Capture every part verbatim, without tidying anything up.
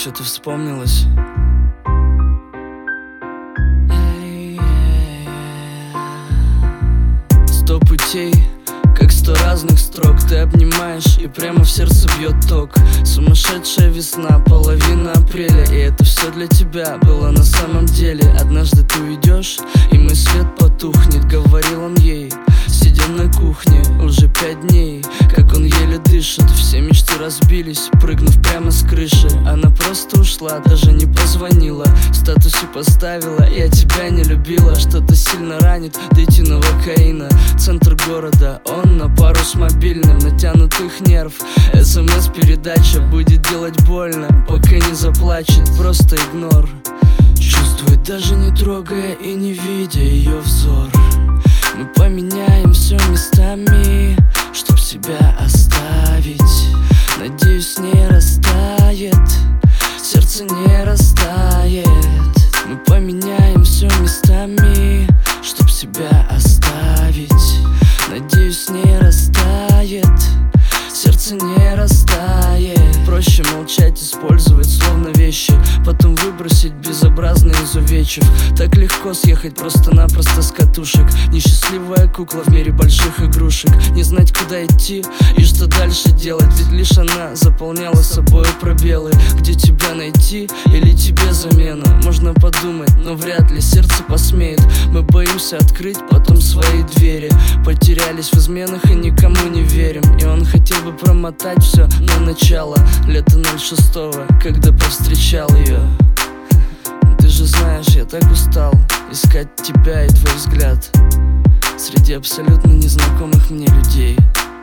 что-то вспомнилось. Сто путей, как сто разных строк. Ты обнимаешь, и прямо в сердце бьет ток. Сумасшедшая весна, половина апреля, и это все для тебя было на самом деле. Однажды ты уйдешь, и мой свет потухнет, говорил он ей, сидя на кухне. Уже пять дней, как он еле дышит. Все мечты разбились, прыгнув прямо с крыши. Она просто ушла, даже не позвонила. В статусе поставила: я тебя не любила. Что-то сильно ранит, дойти на вокаина. Центр города, он на пару с мобильным. Натянутых нерв, смс-передача будет делать больно, пока не заплачет, просто игнор. Чувствует, даже не трогая и не видя ее взор. Мы поменяем все местами, чтоб себя оставить. Надеюсь, не растает, сердце не растает. Мы поменяем все местами, чтоб себя оставить. Надеюсь, не растает, сердце не растает. Проще молчать, использовать словно вещи, потом выбросить безобразно из увечьев. Так легко съехать просто-напросто с катушек. Несчастливая кукла в мире больших игрушек. Не знать, куда идти и что дальше делать, ведь лишь она заполняла собой пробелы. Где тебя найти или тебе замену? Можно подумать, но вряд ли сердце посмеет. Мы боимся открыть потом свои двери. Потерялись в изменах и никому не верим. И он хотел бы промотать все на начало. Лето ноль шестого, когда повстречал ее. Ты же знаешь, я так устал искать тебя и твой взгляд среди абсолютно незнакомых мне людей.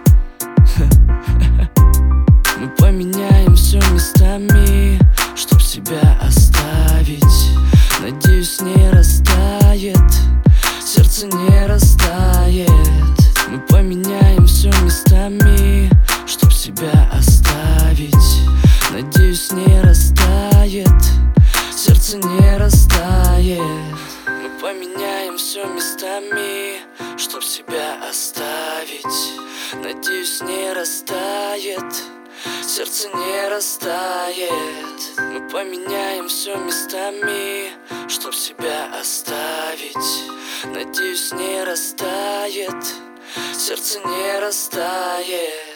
Мы поменяем все местами, чтоб себя оставить. Надеюсь, не растает, сердце не растает. Мы поменяем все местами, чтоб себя оставить. Надеюсь, не растает, сердце не растает. Мы поменяем все местами, чтоб себя оставить. Надеюсь, не растает, сердце не растает. Мы поменяем все местами, чтоб себя оставить. Надеюсь, не растает, сердце не растает.